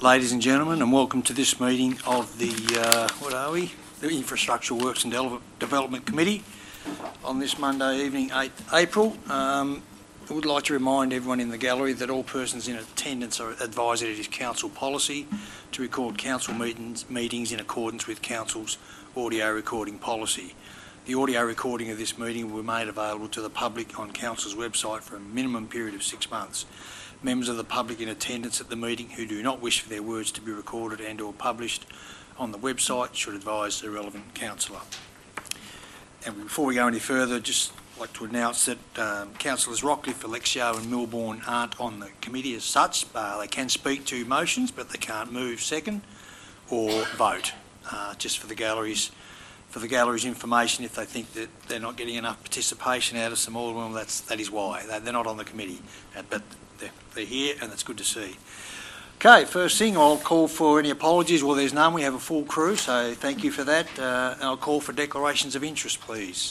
ladies and gentlemen, and welcome to this meeting of the, the Infrastructure Works and Development Committee on this Monday evening, 8th April. I would like to remind everyone in the gallery that all persons in attendance are advised that it is council policy to record council meetings in accordance with council's audio recording policy. The audio recording of this meeting will be made available to the public on council's website for a minimum period of 6 months. Members of the public in attendance at the meeting who do not wish for their words to be recorded and or published on the website should advise the relevant councillor. And before we go any further, I'd just like to announce that Councillors Rockcliffe, Alexio and Milbourne aren't on the committee as such. They can speak to motions, but they can't move second or vote. Just for the gallery's information, if they think that they're not getting enough participation out of some all, well, that is why. They're not on the committee, but they're here, and that's good to see. Okay, first thing, I'll call for any apologies. Well, there's none. We have a full crew, so thank you for that. And I'll call for declarations of interest, please.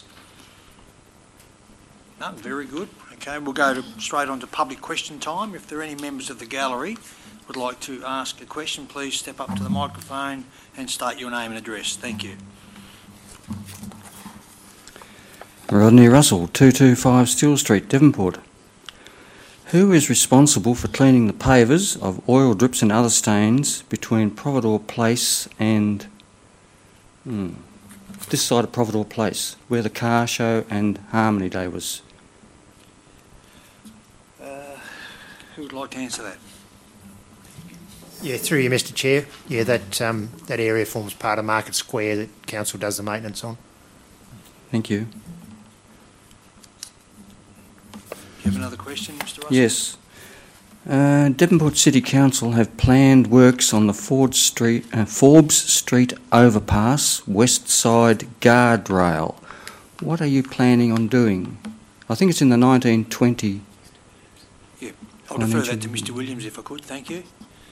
None, very good. Okay, we'll go straight on to public question time. If there are any members of the gallery would like to ask a question, please step up to the microphone and state your name and address. Thank you. Rodney Russell, 225 Steele Street, Devonport. Who is responsible for cleaning the pavers of oil drips and other stains between Providore Place and this side of Providore Place, where the car show and Harmony Day was? Who would like to answer that? Yeah, through you, Mr. Chair. Yeah, that area forms part of Market Square that council does the maintenance on. Thank you. You have another question, Mr. Russell? Yes. Devonport City Council have planned works on the Forbes Street overpass, west side guardrail. What are you planning on doing? I think it's in the 1920. Yeah, I'll defer that to Mr. Williams if I could. Thank you.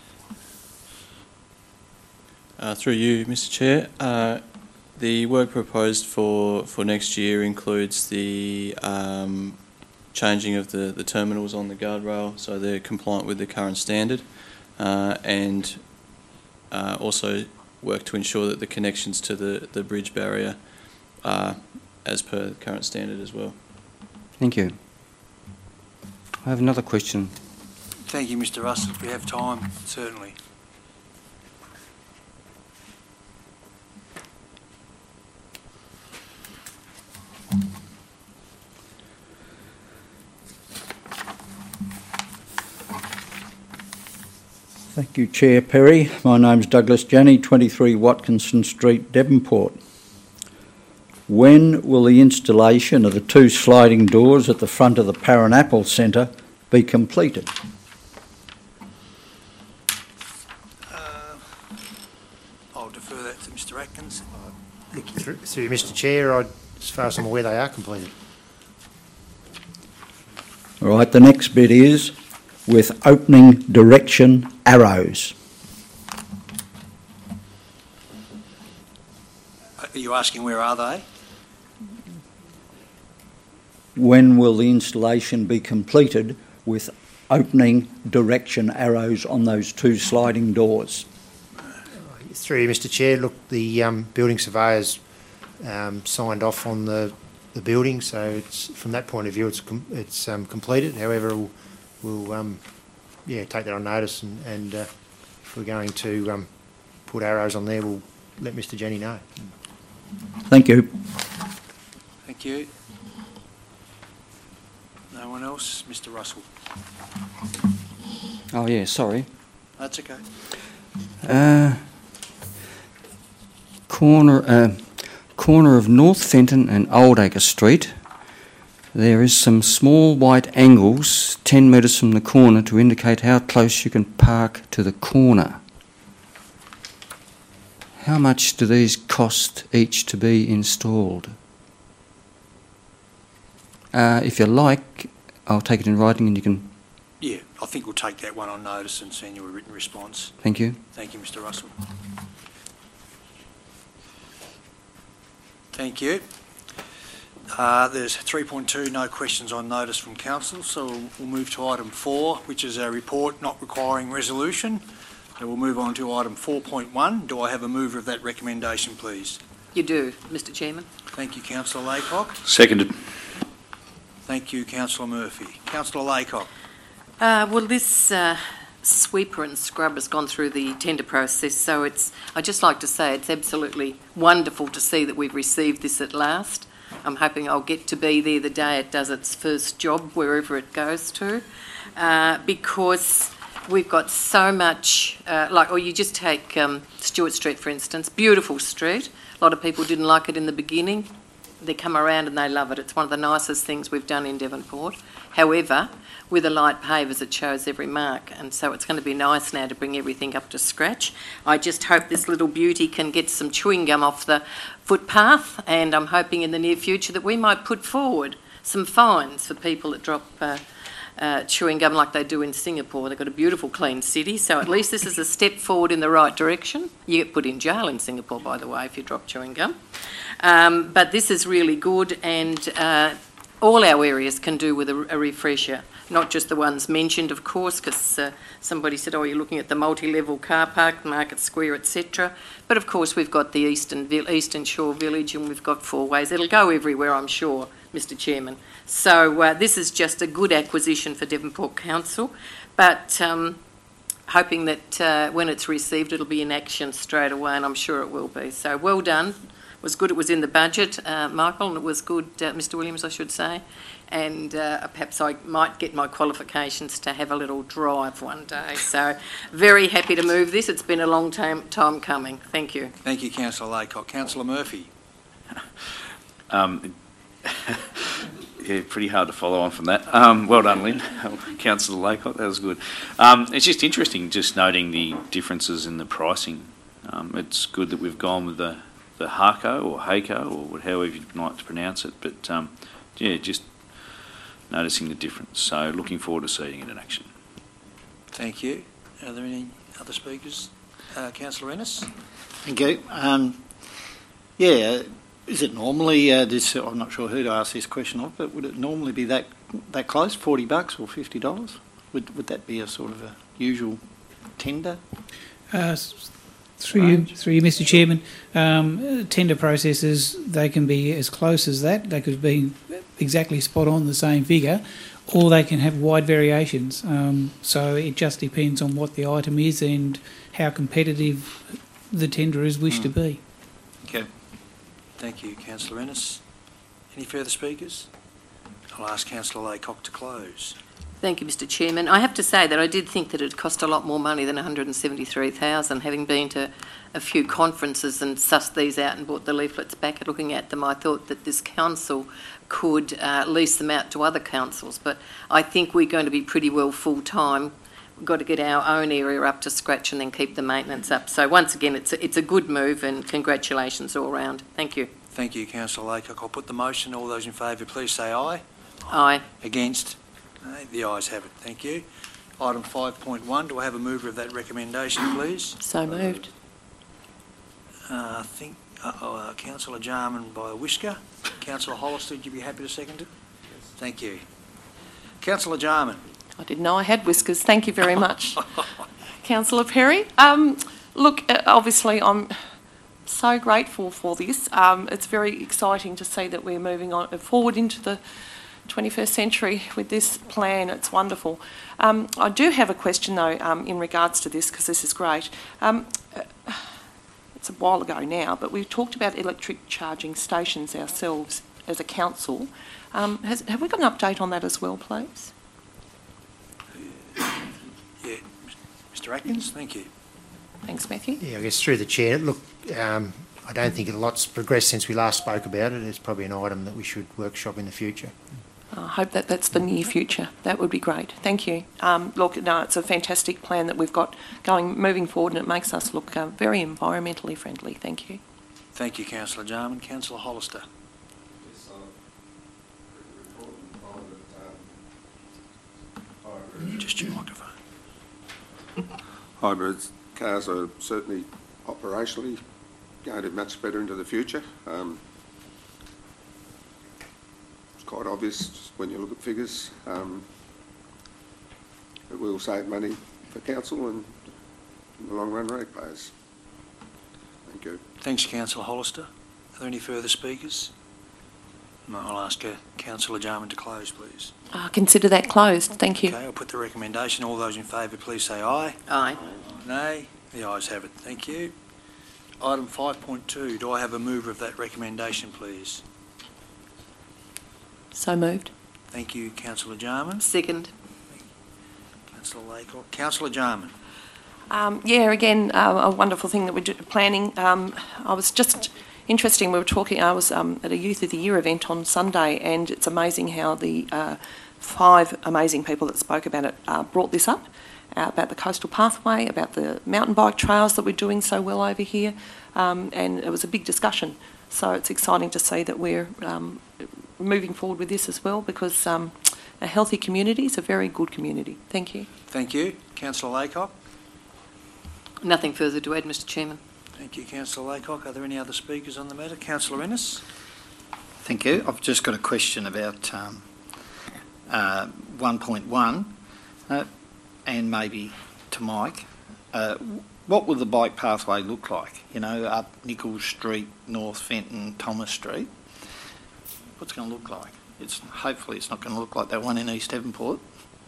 Through you, Mr. Chair. The work proposed for next year includes the changing of the terminals on the guardrail so they're compliant with the current standard, and also work to ensure that the connections to the bridge barrier are as per the current standard as well. Thank you. I have another question. Thank you, Mr. Russell. If we have time, certainly. Thank you, Chair Perry. My name's Douglas Janney, 23 Watkinson Street, Devonport. When will the installation of the 2 sliding doors at the front of the Parranapple Centre be completed? I'll defer that to Mr. Atkins. Look, through you, Mr. Chair, as far as I'm aware, they are completed. All right, the next bit is with opening direction arrows. Are you asking where are they? When will the installation be completed with opening direction arrows on those 2 sliding doors? Through you, Mr. Chair, look, the building surveyors signed off on the building, so it's from that point of view it's completed. However, we'll take that on notice, and if we're going to put arrows on there, we'll let Mr. Janney know. Thank you. Thank you. No one else? Mr. Russell. Oh yeah, sorry. That's okay. Corner of North Fenton and Oldacre Street. There is some small white angles 10 metres from the corner to indicate how close you can park to the corner. How much do these cost each to be installed? If you like, I'll take it in writing and you can... Yeah, I think we'll take that one on notice and send you a written response. Thank you. Thank you, Mr. Russell. Thank you. There's 3.2, no questions on notice from Council, so we'll move to item 4, which is a report not requiring resolution So we'll move on to item 4.1. Do I have a mover of that recommendation, please? You do, Mr Chairman. Thank you, Councillor Laycock. Seconded. Thank you, Councillor Murphy. Councillor Laycock. Well, this sweeper and scrub has gone through the tender process, so I'd just like to say it's absolutely wonderful to see that we've received this at last. I'm hoping I'll get to be there the day it does its first job, wherever it goes to, because we've got so much, you just take Stewart Street, for instance, beautiful street. A lot of people didn't like it in the beginning. They come around and they love it. It's one of the nicest things we've done in Devonport. However, with a light pavers, it shows every mark, and so it's going to be nice now to bring everything up to scratch. I just hope this little beauty can get some chewing gum off the footpath, and I'm hoping in the near future that we might put forward some fines for people that drop chewing gum like they do in Singapore. They've got a beautiful clean city, so at least this is a step forward in the right direction. You get put in jail in Singapore, by the way, if you drop chewing gum. But this is really good, and all our areas can do with a refresher, not just the ones mentioned, of course, because somebody said, you're looking at the multi-level car park, Market Square, etc. But of course we've got the Eastern Shore Village, and we've got Four Ways. It'll go everywhere, I'm sure, Mr Chairman. So this is just a good acquisition for Devonport Council, but hoping that when it's received it'll be in action straight away, and I'm sure it will be. So well done. It was good it was in the budget, Michael, and it was good, Mr Williams, I should say. And perhaps I might get my qualifications to have a little drive one day. So very happy to move this. It's been a long time coming. Thank you. Thank you, Councillor Laycock. Councillor Murphy. Yeah, pretty hard to follow on from that. Well done, Lynn. Councillor Laycock, that was good. It's just interesting just noting the differences in the pricing. It's good that we've gone with the Harco or Haco or however you'd like to pronounce it, but just noticing the difference. So looking forward to seeing it in action. Thank you. Are there any other speakers? Councillor Ennis? Thank you. Is it normally I'm not sure who to ask this question of, but would it normally be that close, $40 or $50? Would that be a sort of a usual tender? Through you, Mr Chairman, tender processes, they can be as close as that. They could be exactly spot on the same figure, or they can have wide variations. So it just depends on what the item is and how competitive the tenderers wish to be. Okay. Thank you, Councillor Ennis. Any further speakers? I'll ask Councillor Laycock to close. Thank you, Mr Chairman. I have to say that I did think that it cost a lot more money than $173,000. Having been to a few conferences and sussed these out and bought the leaflets back and looking at them, I thought that this council could lease them out to other councils. But I think we're going to be pretty well full-time. We've got to get our own area up to scratch and then keep the maintenance up. So once again, it's a good move, and congratulations all round. Thank you. Thank you, Councillor Laycock. I'll put the motion. All those in favour, please say aye. Aye. Against? The ayes have it. Thank you. Item 5.1. Do I have a mover of that recommendation, please? So moved. Councillor Jarman by a whisker. Councillor Hollister, would you be happy to second it? Yes. Thank you. Councillor Jarman. I didn't know I had whiskers. Thank you very much. Councillor Perry. Look, obviously I'm so grateful for this. It's very exciting to see that we're moving on forward into the 21st century with this plan. It's wonderful. I do have a question though in regards to this, because this is great. It's a while ago now, but we've talked about electric charging stations ourselves as a council. Have we got an update on that as well, please? Yeah, Mr Atkins, thank you. Thanks, Matthew. Yeah, I guess through the chair. Look, I don't think a lot's progressed since we last spoke about it. It's probably an item that we should workshop in the future. I hope that that's the near future. That would be great. Thank you. Look, no, it's a fantastic plan that we've got moving forward, and it makes us look very environmentally friendly. Thank you. Thank you, Councillor Jarman. Councillor Hollister. Just your microphone. Hybrid cars are certainly operationally going to be much better into the future. It's quite obvious when you look at figures. It will save money for council, and from the long run ratepayers. Thank you. Thanks, Councillor Hollister. Are there any further speakers? No, I'll ask Councillor Jarman to close, please. Consider that closed. Thank you. Okay, I'll put the recommendation. All those in favour, please say aye. Aye. Nay. The ayes have it. Thank you. Item 5.2. Do I have a mover of that recommendation, please? So moved. Thank you, Councillor Jarman. Second. Councillor Laycock. Councillor Jarman. Again, a wonderful thing that we're planning. I was just interesting, we were talking, I was at a Youth of the Year event on Sunday, and it's amazing how the 5 amazing people that spoke about it brought this up, about the coastal pathway, about the mountain bike trails that we're doing so well over here, and it was a big discussion. So it's exciting to see that we're moving forward with this as well, because a healthy community is a very good community. Thank you. Thank you. Councillor Laycock. Nothing further to add, Mr Chairman. Thank you, Councillor Laycock. Are there any other speakers on the matter? Councillor Ennis. Thank you. I've just got a question about 1.1 and maybe to Mike. What will the bike pathway look like? You know, up Nichols Street, North Fenton, Thomas Street. What's it going to look like? Hopefully it's not going to look like that one in East Devonport.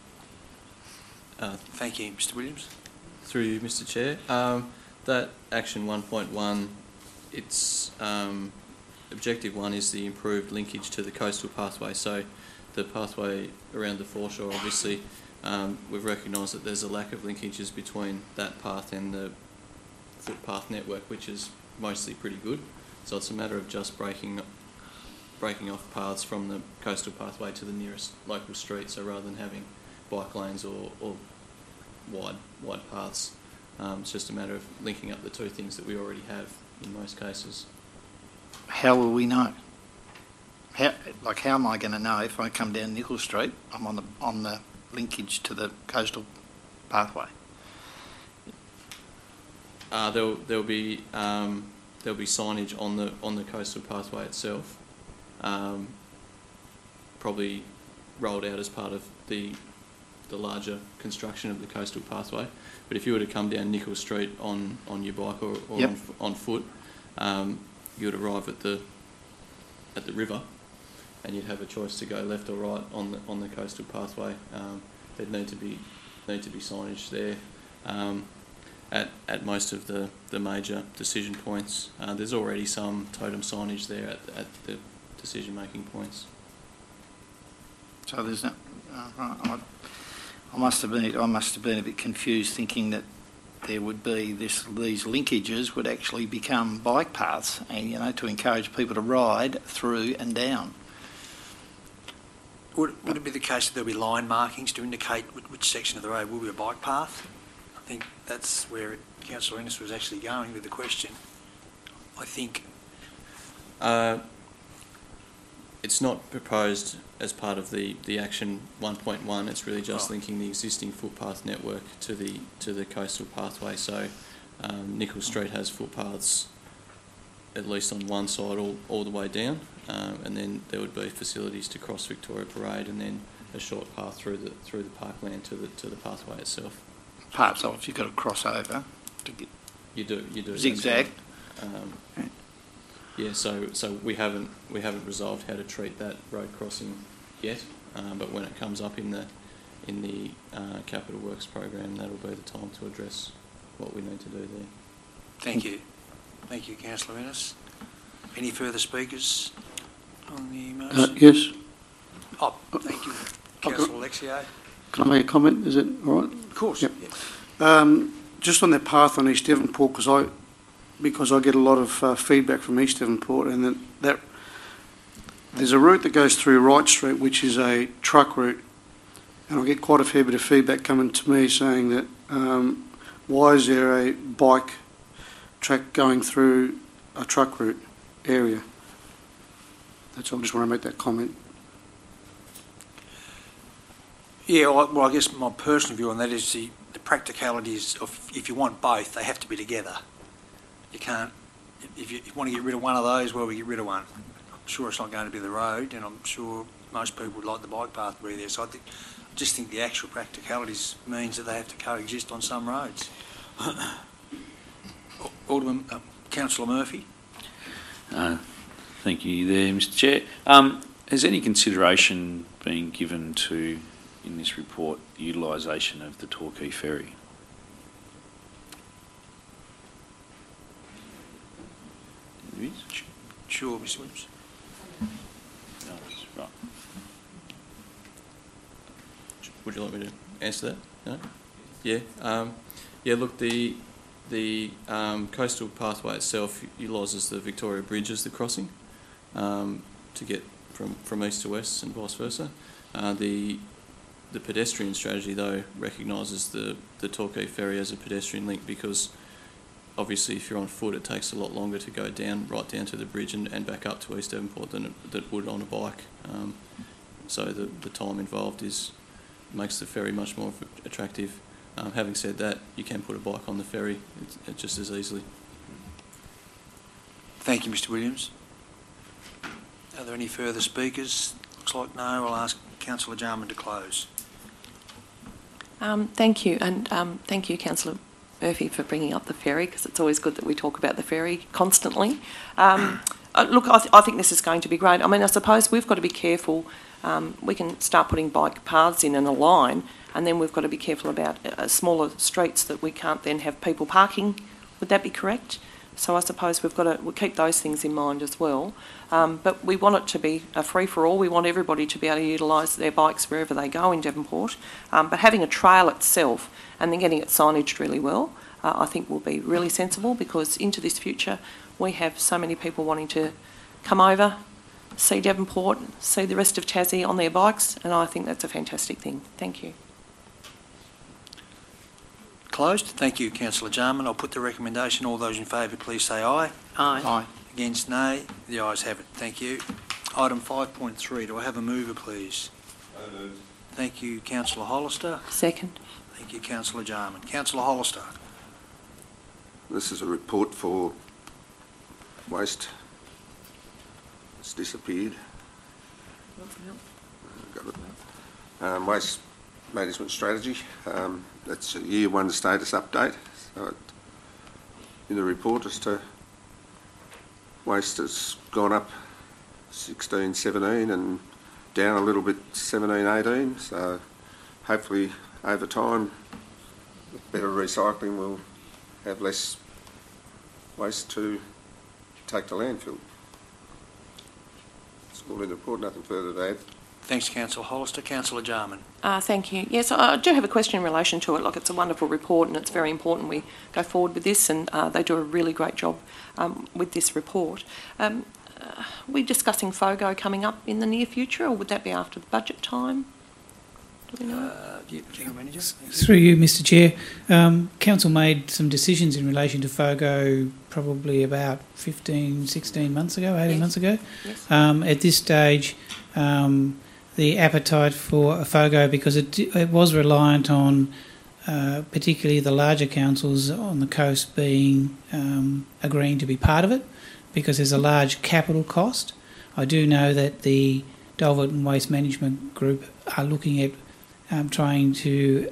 Thank you, Mr Williams. Through you, Mr Chair. That Action 1.1, its Objective 1 is the improved linkage to the coastal pathway. So the pathway around the foreshore, obviously, we've recognised that there's a lack of linkages between that path and the footpath network, which is mostly pretty good. So it's a matter of just breaking off paths from the coastal pathway to the nearest local street. So rather than having bike lanes or wide paths, it's just a matter of linking up the two things that we already have in most cases. How will we know? How am I going to know if I come down Nichols Street, I'm on the linkage to the coastal pathway? There'll be signage on the coastal pathway itself, probably rolled out as part of the larger construction of the coastal pathway. But if you were to come down Nichols Street on your bike or yep. on foot, you would arrive at the river, and you'd have a choice to go left or right on the coastal pathway. There'd need to be signage there at most of the major decision points. There's already some totem signage there at the decision making points. So there's no. I must have been a bit confused, thinking that there would be these linkages would actually become bike paths, and to encourage people to ride through and down. Would it be the case that there'll be line markings to indicate which section of the road will be a bike path? I think that's where Councillor Ennis was actually going with the question. I think. It's not proposed as part of the Action 1.1. It's really just linking the existing footpath network to the coastal pathway. So Nichols Street has footpaths at least on one side all the way down, and then there would be facilities to cross Victoria Parade, and then a short path through the parkland to the pathway itself. Perhaps if you've got to cross over to get you do zigzag. Yeah, so we haven't resolved how to treat that road crossing yet, but when it comes up in the Capital Works program, that'll be the time to address what we need to do there. Thank you, Councillor Ennis. Any further speakers on the motion? Yes. Oh, thank you, Councillor Alexio. Can I make a comment? Is it all right? Of course. Yep. Yes. Just on that path on East Devonport, because I get a lot of feedback from East Devonport, and that there's a route that goes through Wright Street, which is a truck route, and I get quite a fair bit of feedback coming to me saying that why is there a bike track going through a truck route area? That's all. I just want to make that comment. Yeah, well, I guess my personal view on that is the practicalities of, if you want both, they have to be together. You can't, if you want to get rid of one of those, well, we get rid of one. I'm sure it's not going to be the road, and I'm sure most people would like the bike path to be there. So I just think the actual practicalities means that they have to coexist on some roads. Alderman, Councillor Murphy. Thank you there, Mr Chair. Has any consideration been given to, in this report, the utilisation of the Torquay Ferry? There is? Sure, Mr Williams. No, that's right. Would you like me to answer that? No? Yeah. Yeah. Look, the coastal pathway itself utilises the Victoria Bridge as the crossing to get from east to west and vice versa. The pedestrian strategy, though, recognises the Torquay Ferry as a pedestrian link because obviously if you're on foot it takes a lot longer to go right down to the bridge and back up to East Devonport than it would on a bike. So the time involved makes the ferry much more attractive. Having said that, you can put a bike on the ferry just as easily. Thank you, Mr Williams. Are there any further speakers? Looks like no. I'll ask Councillor Jarman to close. Thank you, and thank you, Councillor Murphy, for bringing up the ferry, because it's always good that we talk about the ferry constantly. Look, I think this is going to be great. I mean, I suppose we've got to be careful. We can start putting bike paths in a line, and then we've got to be careful about smaller streets that we can't then have people parking. Would that be correct? So I suppose we'll keep those things in mind as well. But we want it to be a free-for-all. We want everybody to be able to utilise their bikes wherever they go in Devonport. But having a trail itself and then getting it signaged really well, I think will be really sensible, because into this future we have so many people wanting to come over, see Devonport, see the rest of Tassie on their bikes, and I think that's a fantastic thing. Thank you. Closed. Thank you, Councillor Jarman. I'll put the recommendation. All those in favour, please say aye. Aye. Aye. Against, nay. The ayes have it. Thank you. Item 5.3. Do I have a mover, please? Thank you, Councillor Hollister. Second. Thank you, Councillor Jarman. Councillor Hollister. This is a report for waste. It's disappeared. Got it. Waste management strategy. That's a year one status update. So in the report as to waste has gone up 16, 17 and down a little bit 17, 18. So hopefully over time, with better recycling, we'll have less waste to take to landfill. It's all in the report, nothing further to add. Thanks, Councillor Hollister. Councillor Jarman. Thank you. Yes, I do have a question in relation to it. Like, it's a wonderful report and it's very important we go forward with this, and they do a really great job with this report. We're discussing FOGO coming up in the near future, or would that be after the budget time? Do we know? General Manager. Through you, Mr Chair. Council made some decisions in relation to FOGO probably about 15, 16 months ago, 18 months ago. Yes. At this stage, the appetite for a FOGO, because it was reliant on particularly the larger councils on the coast being agreeing to be part of it, because there's a large capital cost. I do know that the Dalverton Waste Management Group are looking at trying to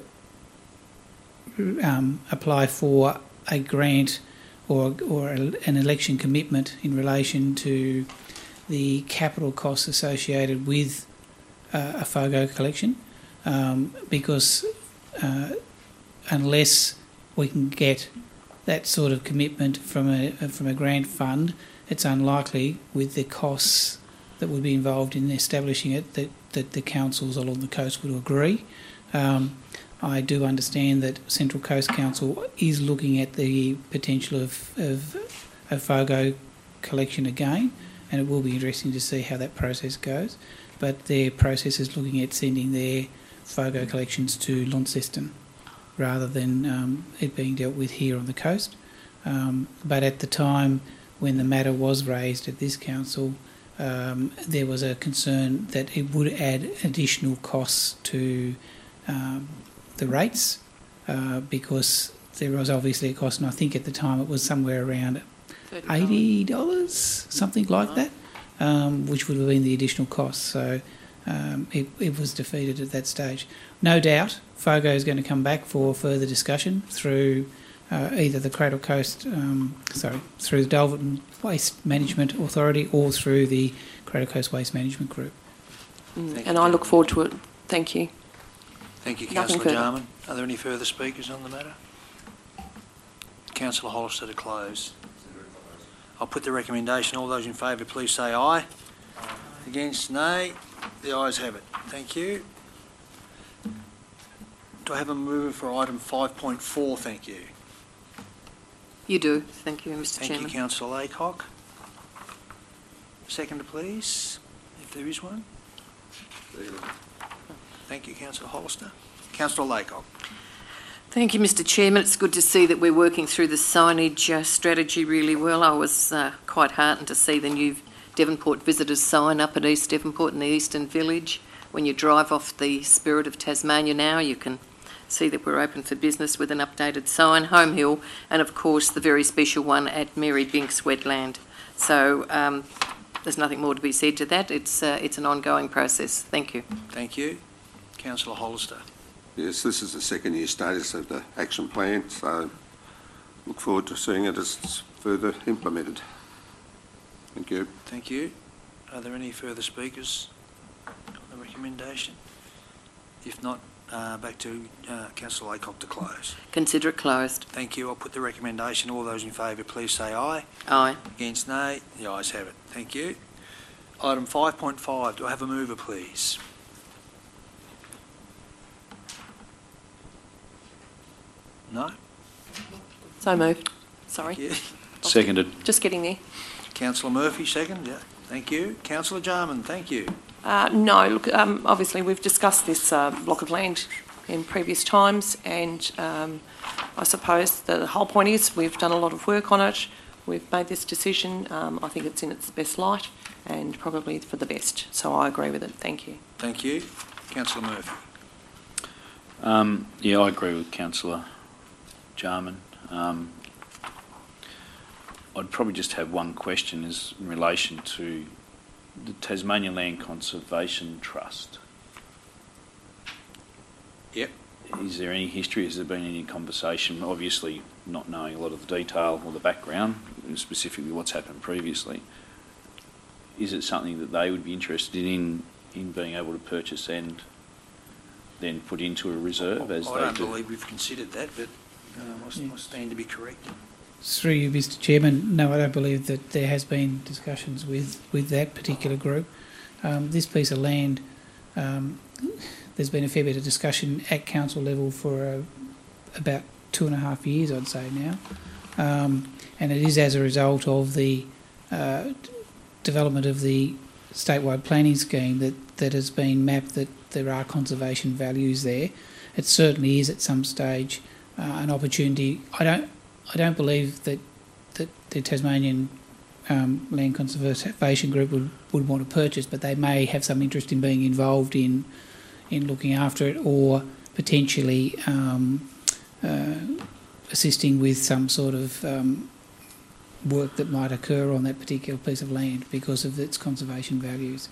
apply for a grant or an election commitment in relation to the capital costs associated with a FOGO collection, because unless we can get that sort of commitment from a grant fund, it's unlikely, with the costs that would be involved in establishing it, that the councils along the coast would agree. I do understand that Central Coast Council is looking at the potential of FOGO collection again, and it will be interesting to see how that process goes. But their process is looking at sending their FOGO collections to Launceston rather than it being dealt with here on the coast. But at the time when the matter was raised at this council, there was a concern that it would add additional costs to the rates, because there was obviously a cost, and I think at the time it was somewhere around $80, something like that, which would have been the additional cost. So it was defeated at that stage. No doubt FOGO is going to come back for further discussion through either the Cradle Coast, through the Darlington Waste Management Authority or through the Cradle Coast Waste Management Group. And I look forward to it. Thank you. Thank you, Nothing Councillor further. Jarman. Are there any further speakers on the matter? Councillor Hollister to close. I'll put the recommendation. All those in favour, please say aye. Against, nay. The ayes have it. Thank you. Do I have a mover for item 5.4? Thank you. You do. Thank you, Mr Thank Chairman. you, Councillor Laycock. Seconder, please, if there is one. Thank you, Councillor Hollister. Councillor Laycock. Thank you, Mr Chairman. It's good to see that we're working through the signage strategy really well. I was quite heartened to see the new Devonport visitors sign up at East Devonport in the Eastern Village. When you drive off the Spirit of Tasmania now, you can see that we're open for business with an updated sign, Home Hill, and of course the very special one at Mary Binks Wetland. So there's nothing more to be said to that. It's an ongoing process. Thank you. Thank you. Councillor Hollister. Yes, this is the second year status of the action plan, so look forward to seeing it as it's further implemented. Thank you. Thank you. Are there any further speakers on the recommendation? If not, back to Councillor Laycock to close. Consider it closed. Thank you. I'll put the recommendation. All those in favour, please say aye. Aye. Against, nay. The ayes have it. Thank you. Item 5.5. Do I have a mover, please? No? So moved. Sorry. Thank you. Seconded. Just getting there. Councillor Murphy, second. Yeah. Thank you. Councillor Jarman, thank you. No, look, obviously we've discussed this block of land in previous times, and I suppose the whole point is we've done a lot of work on it. We've made this decision. I think it's in its best light and probably for the best. So I agree with it. Thank you. Thank you. Councillor Murphy. Yeah, I agree with Councillor Jarman. I'd probably just have one question is in relation to the Tasmanian Land Conservation Trust. Yep. Is there any history? Has there been any conversation? Obviously, not knowing a lot of the detail or the background, specifically what's happened previously. Is it something that they would be interested in being able to purchase and then put into a reserve as I they don't do? believe we've considered that, but I stand to be corrected. Through you, Mr Chairman, no, I don't believe that there has been discussions with that particular group. This piece of land, there's been a fair bit of discussion at council level for about 2.5 years, I'd say now. And it is as a result of the development of the statewide planning scheme that has been mapped that there are conservation values there. It certainly is at some stage an opportunity. I don't believe that the Tasmanian Land Conservation Group would want to purchase, but they may have some interest in being involved in looking after it or potentially assisting with some sort of work that might occur on that particular piece of land because of its conservation values.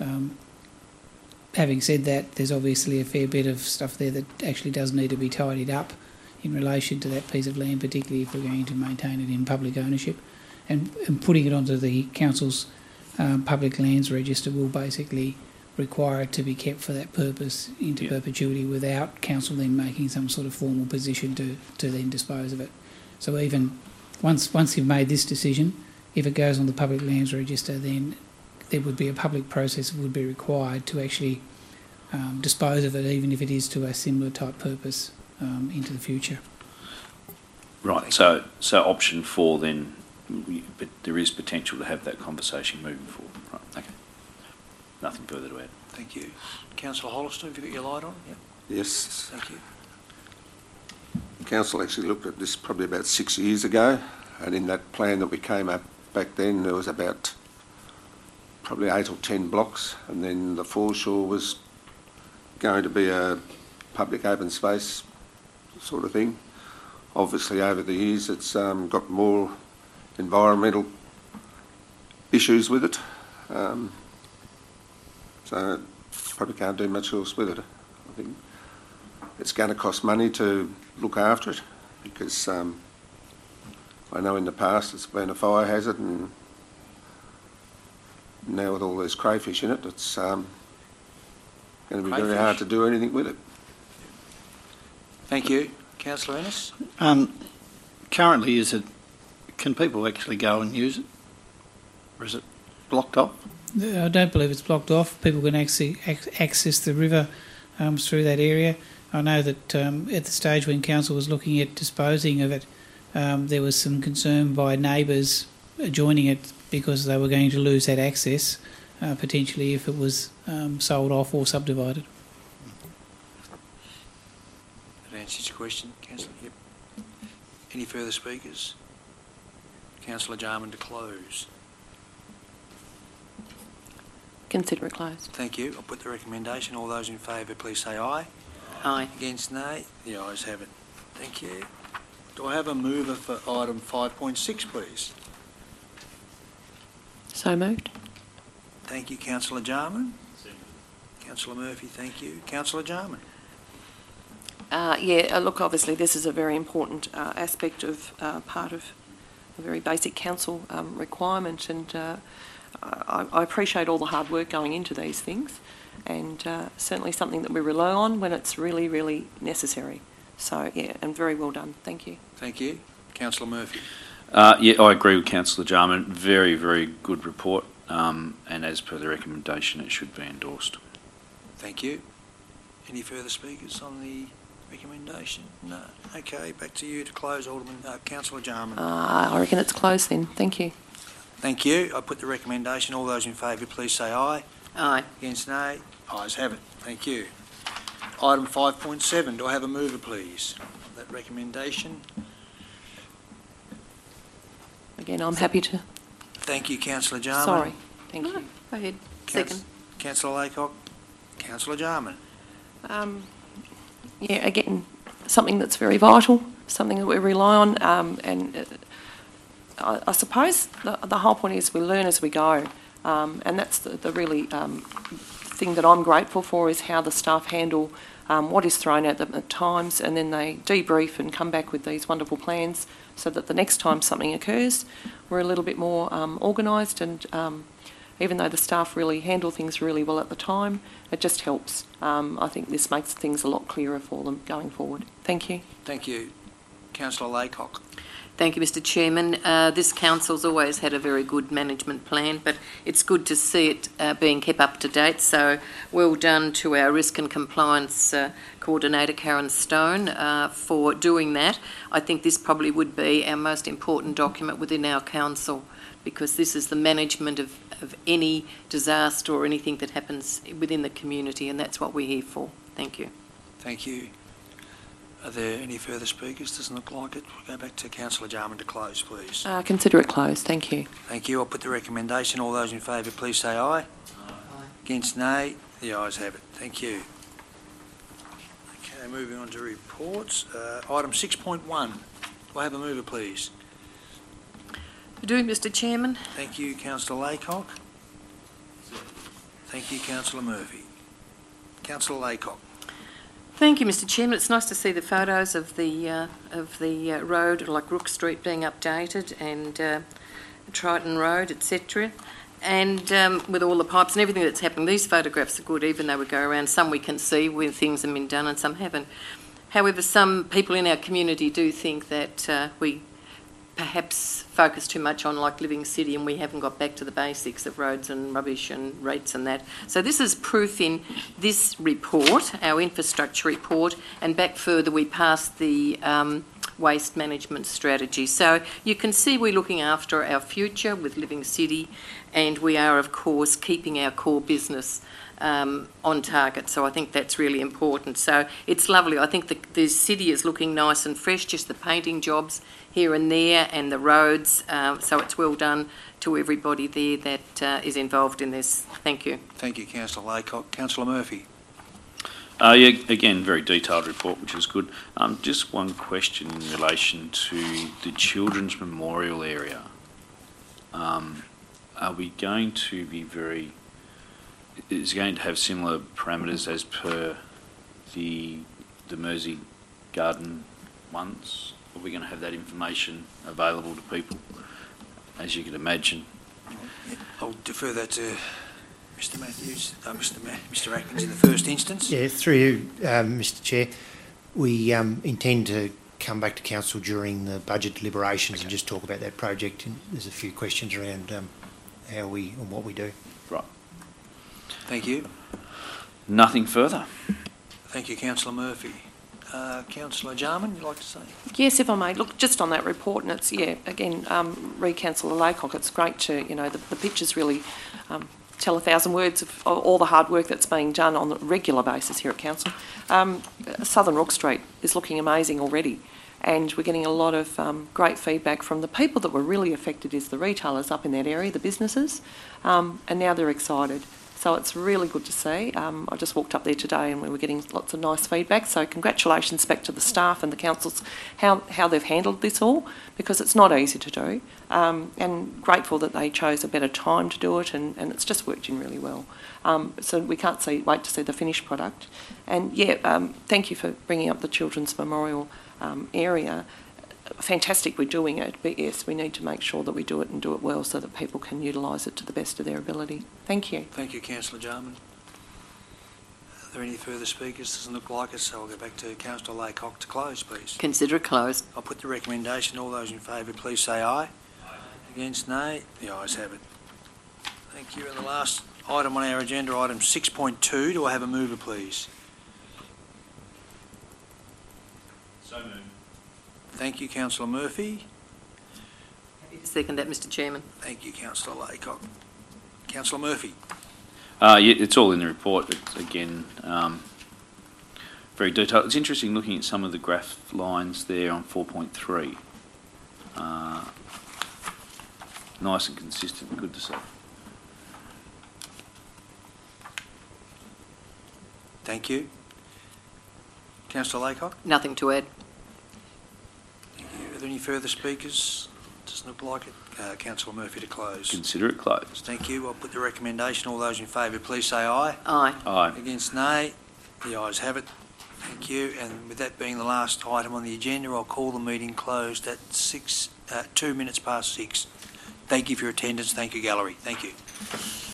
Having said that, there's obviously a fair bit of stuff there that actually does need to be tidied up in relation to that piece of land, particularly if we're going to maintain it in public ownership. And putting it onto the council's public lands register will basically require it to be kept for that purpose into perpetuity without council then making some sort of formal position to then dispose of it. So even once you've made this decision, if it goes on the public lands register, then there would be a public process that would be required to actually dispose of it, even if it is to a similar type purpose into the future. Right, so option 4 then, but there is potential to have that conversation moving forward. Right, okay. Nothing further to add. Thank you. Councillor Hollister, have you got your light on? Yep. Yes. Thank you. The council actually looked at this probably about 6 years ago, and in that plan that we came up back then, there was about probably 8 or 10 blocks, and then the foreshore was going to be a public open space sort of thing. Obviously, over the years, it's got more environmental issues with it, so probably can't do much else with it. I think it's going to cost money to look after it, because I know in the past it's been a fire hazard, and now with all these crayfish in it, it's going to be very hard to do anything with it. Thank you. Councillor Ennis? Currently, can people actually go and use it? Or is it blocked off? I don't believe it's blocked off. People can actually access the river through that area. I know that at the stage when council was looking at disposing of it, there was some concern by neighbours joining it because they were going to lose that access, potentially if it was sold off or subdivided. That answers your question, Councillor? Yep. Any further speakers? Councillor Jarman to close. Consider it closed. Thank you. I'll put the recommendation. All those in favour, please say aye. Aye. Against, nay. The ayes have it. Thank you. Do I have a mover for item 5.6, please? So moved. Thank you, Councillor Jarman. Councillor Murphy, thank you. Councillor Jarman. Look, obviously this is a very important aspect of part of a very basic council requirement, and I appreciate all the hard work going into these things, and certainly something that we rely on when it's really, really necessary. So, yeah, and very well done. Thank you. Thank you. Councillor Murphy. Yeah, I agree with Councillor Jarman. Very, very good report, and as per the recommendation, it should be endorsed. Thank you. Any further speakers on the recommendation? No. Okay, back to you to close, Alderman. Councillor Jarman. I reckon it's closed then. Thank you. Thank you. I put the recommendation. All those in favour, please say aye. Aye. Against, nay. Ayes have it. Thank you. Item 5.7. Do I have a mover, please? That recommendation. Again, I'm happy to. Thank you, Councillor Jarman. Sorry. Thank you. Go ahead. Second. Councillor Laycock. Councillor Jarman. Yeah, again, something that's very vital, something that we rely on, and I suppose the whole point is we learn as we go, and that's the really thing that I'm grateful for, is how the staff handle what is thrown at them at times, and then they debrief and come back with these wonderful plans so that the next time something occurs, we're a little bit more organised, and even though the staff really handle things really well at the time, it just helps. I think this makes things a lot clearer for them going forward. Thank you. Thank you. Councillor Laycock. Thank you, Mr Chairman. This council's always had a very good management plan, but it's good to see it being kept up to date. So well done to our Risk and Compliance Coordinator, Karen Stone, for doing that. I think this probably would be our most important document within our council, because this is the management of any disaster or anything that happens within the community, and that's what we're here for. Thank you. Thank you. Are there any further speakers? Doesn't look like it. We'll go back to Councillor Jarman to close, please. Consider it closed. Thank you. Thank you. I'll put the recommendation. All those in favour, please say aye. Aye. Against, nay. The ayes have it. Thank you. Okay, moving on to reports. Item 6.1. Do I have a mover, please? I do, Mr Chairman. Thank you, Councillor Laycock. Thank you, Councillor Murphy. Councillor Laycock. Thank you, Mr Chairman. It's nice to see the photos of the road, like Rook Street, being updated, and Triton Road, etc. And with all the pipes and everything that's happening, these photographs are good, even though we go around. Some we can see where things have been done and some haven't. However, some people in our community do think that we perhaps focus too much on like Living City, and we haven't got back to the basics of roads and rubbish and rates and that. So this is proof in this report, our infrastructure report, and back further we passed the waste management strategy. So you can see we're looking after our future with Living City, and we are of course keeping our core business on target. So I think that's really important. So it's lovely. I think the city is looking nice and fresh, just the painting jobs here and there and the roads. So it's well done to everybody there that is involved in this. Thank you. Thank you, Councillor Laycock. Councillor Murphy. Yeah, again, very detailed report, which is good. Just one question in relation to the Children's Memorial area. Are we going to be is going to have similar parameters as per the Mersey Garden ones, are we going to have that information available to people? As you can imagine. I'll defer that to Mr Matthews, Mr Atkins in the first instance. Yeah, through you, Mr Chair. We intend to come back to council during the budget deliberations and just talk about that project. And there's a few questions around how we and what we do. Right. Thank you. Nothing further. Thank you, Councillor Murphy. Councillor Jarman, you'd like to say? Yes, if I may. Look, just on that report, and it's, again, re Councillor Laycock, it's great to, the pictures really tell 1,000 words of all the hard work that's being done on a regular basis here at Council. Southern Rook Street is looking amazing already, and we're getting a lot of great feedback from the people that were really affected is the retailers up in that area, the businesses, and now they're excited. So it's really good to see. I just walked up there today and we were getting lots of nice feedback. So congratulations back to the staff and the councils, how they've handled this all, because it's not easy to do. And grateful that they chose a better time to do it, and it's just worked in really well. So we can't wait to see the finished product. And thank you for bringing up the Children's Memorial area. Fantastic we're doing it, but yes, we need to make sure that we do it and do it well so that people can utilise it to the best of their ability. Thank you. Thank you, Councillor Jarman. Are there any further speakers? Doesn't look like it, so I'll go back to Councillor Laycock to close, please. Consider it closed. I'll put the recommendation. All those in favour, please say aye. Aye. Against, nay. The ayes have it. Thank you. And the last item on our agenda, item 6.2. Do I have a mover, please? So moved. Thank you, Councillor Murphy. Happy to second that, Mr Chairman. Thank you, Councillor Laycock. Councillor Murphy. It's all in the report. It's, again, very detailed. It's interesting looking at some of the graph lines there on 4.3. Nice and consistent. Good to see. Thank you. Councillor Laycock. Nothing to add. Are there any further speakers? Doesn't look like it. Councillor Murphy to close. Consider it closed. Thank you. I'll put the recommendation. All those in favour, please say aye. Aye. Aye. Against, nay. The ayes have it. Thank you. And with that being the last item on the agenda, I'll call the meeting closed at 2 minutes past 6. Thank you for your attendance. Thank you, gallery. Thank you.